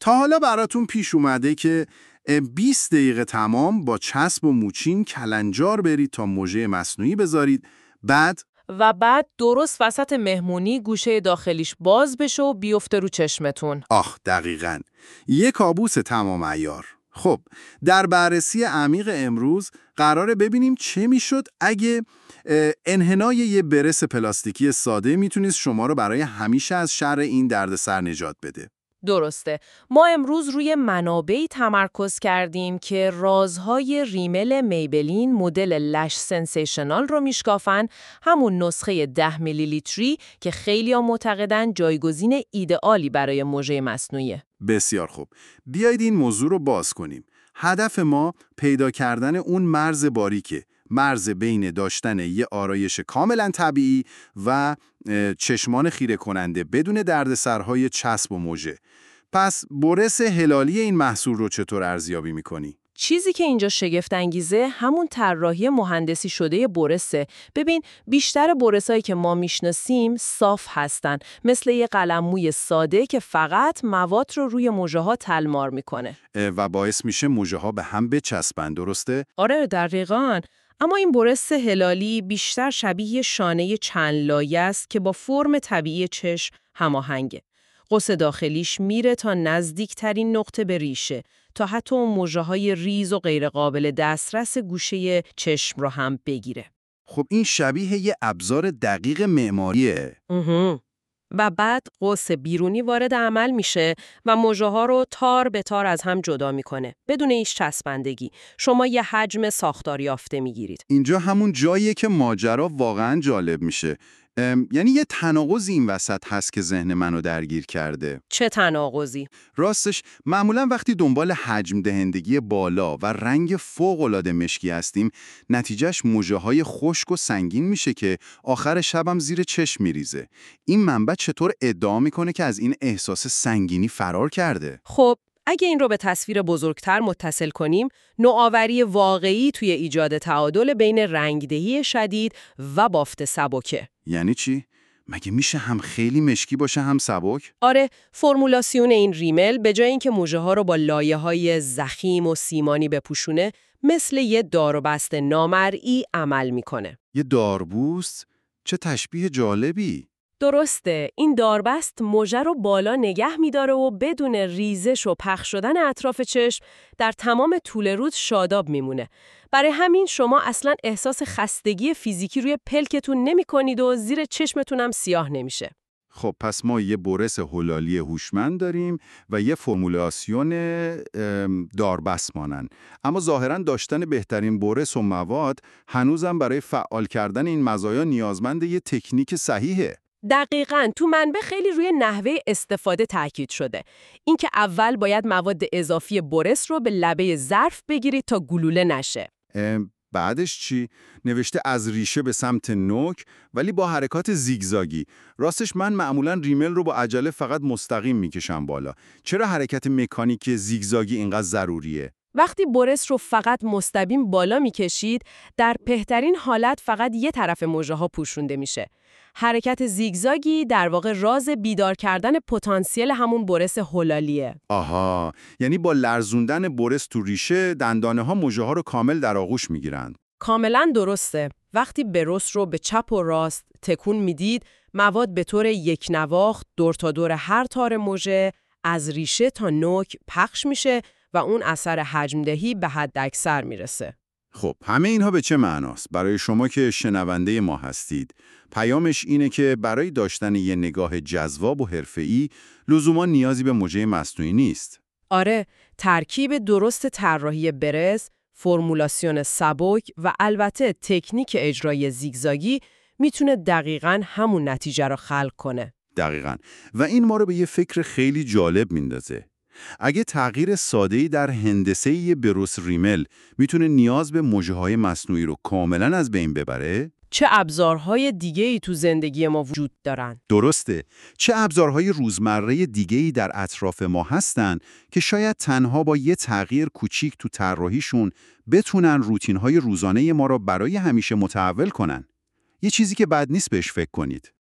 تا حالا براتون پیش اومده که 20 دقیقه تمام با چسب و موچین کلنجار برید تا مژه مصنوعی بذارید، بعد درست وسط مهمونی گوشه داخلیش باز بشه و بیفته رو چشمتون. دقیقاً. یه کابوس تمام عیار. خب، در بررسی عمیق امروز قراره ببینیم چه میشد اگه انحنای یه برس پلاستیکی ساده میتونست شما رو برای همیشه از شر این دردسر نجات بده. درسته. ما امروز روی منابعی تمرکز کردیم که رازهای ریمل میبلین مدل لش سنسیشنال رو میشکافن، همون نسخه 10 میلی لیتری که خیلی‌ها معتقدن جایگزین ایدئالی برای مژه مصنوعیه. بسیار خوب. بیایید این موضوع رو باز کنیم. هدف ما پیدا کردن اون مرز باریکه، مرز بین داشتن یه آرایش کاملا طبیعی و چشمان خیره کننده بدون دردسرهای چسب و مژه. پس برس هلالی این محصول رو چطور ارزیابی می‌کنی؟ چیزی که اینجا شگفت انگیزه همون طراحی مهندسی شده برسه. ببین، بیشتر برسایی که ما میشناسیم صاف هستن، مثل یه قلمموی ساده که فقط مواد رو روی مژه‌ها تلمار میکنه و باعث میشه مژه‌ها به هم بچسبن، درسته؟ آره دقیقاً. اما این برس هلالی بیشتر شبیه شانه چند لایه است که با فرم طبیعی چشم هماهنگه. قوس داخلیش میره تا نزدیکترین نقطه به ریشه، تا حتی اون مژه‌های ریز و غیرقابل دسترس گوشه چشم رو هم بگیره. خب این شبیه یه ابزار دقیق معماریه. و بعد قوس بیرونی وارد عمل میشه و مژه‌ها رو تار به تار از هم جدا میکنه. بدون هیچ چسبندگی شما یه حجم ساختار یافته میگیرید. اینجا همون جاییه که ماجرا واقعا جالب میشه. یعنی یه تناقضی این وسط هست که ذهن منو درگیر کرده. چه تناقضی؟ راستش معمولا وقتی دنبال حجم دهندگی بالا و رنگ فوق‌العاده مشکی هستیم، نتیجهش مژه‌های خشک و سنگین میشه که آخر شبم زیر چشم میریزه. این منبع چطور ادعا میکنه که از این احساس سنگینی فرار کرده؟ خب اگه این رو به تصویر بزرگتر متصل کنیم، نوآوری واقعی توی ایجاد تعادل بین رنگدهی شدید و بافت سبکه. یعنی چی؟ مگه میشه هم خیلی مشکی باشه هم سبک؟ آره، فرمولاسیون این ریمل به جای اینکه مژه‌ها رو با لایه‌های ضخیم و سیمانی بپوشونه، مثل یه داروبست نامرئی عمل میکنه. یه داربوست؟ چه تشبیه جالبی! درسته، این داربست مژه رو بالا نگه می‌داره و بدون ریزش و پخش شدن اطراف چشم در تمام طول روز شاداب میمونه. برای همین شما اصلاً احساس خستگی فیزیکی روی پلکتون نمی‌کنید و زیر چشمتون هم سیاه نمیشه. خب پس ما یه برس هلالی هوشمند داریم و یه فرمولاسیون داربست مانند. اما ظاهراً داشتن بهترین برس و مواد هنوزم برای فعال کردن این مزایا نیازمند یه تکنیک صحیحه. دقیقاً، تو منبع خیلی روی نحوه استفاده تاکید شده. اینکه اول باید مواد اضافی برس رو به لبه ظرف بگیرید تا گلوله نشه. بعدش چی؟ نوشته از ریشه به سمت نوک ولی با حرکات زیگزاگی. راستش من معمولاً ریمل رو با عجله فقط مستقیم میکشم بالا. چرا حرکت مکانیک زیگزاگی اینقدر ضروریه؟ وقتی برس رو فقط مستقیم بالا میکشید، در بهترین حالت فقط یه طرف مژه‌ها پوشونده میشه. حرکت زیگزاگی در واقع راز بیدار کردن پتانسیل همون برس هلالیه. آها، یعنی با لرزوندن برس تو ریشه دندانه‌ها مژه‌ها رو کامل در آغوش میگیرن. کاملا درسته. وقتی برس رو به چپ و راست تکون میدید، مواد به طور یک نواخت دور تا دور هر تار مژه از ریشه تا نوک پخش میشه و اون اثر حجمدهی به حد اکثر میرسه. خب همه اینها به چه معناست؟ برای شما که شنونده ما هستید، پیامش اینه که برای داشتن یه نگاه جذاب و حرفه‌ای لزوما نیازی به مژه مصنوعی نیست. آره، ترکیب درست طراحی برس، فرمولاسیون سبک و البته تکنیک اجرای زیگزاگی میتونه دقیقاً همون نتیجه رو خلق کنه. دقیقاً. و این ما رو به یه فکر خیلی جالب میندازه. اگه تغییر ساده‌ای در هندسه یه برس ریمل میتونه نیاز به مژه‌های مصنوعی رو کاملاً از بین ببره، چه ابزارهای دیگه‌ای تو زندگی ما وجود دارن؟ درسته. چه ابزارهای روزمره دیگه‌ای در اطراف ما هستن که شاید تنها با یه تغییر کوچیک تو طراحیشون بتونن روتین‌های روزانه ما رو برای همیشه متحول کنن. یه چیزی که بد نیست بهش فکر کنید.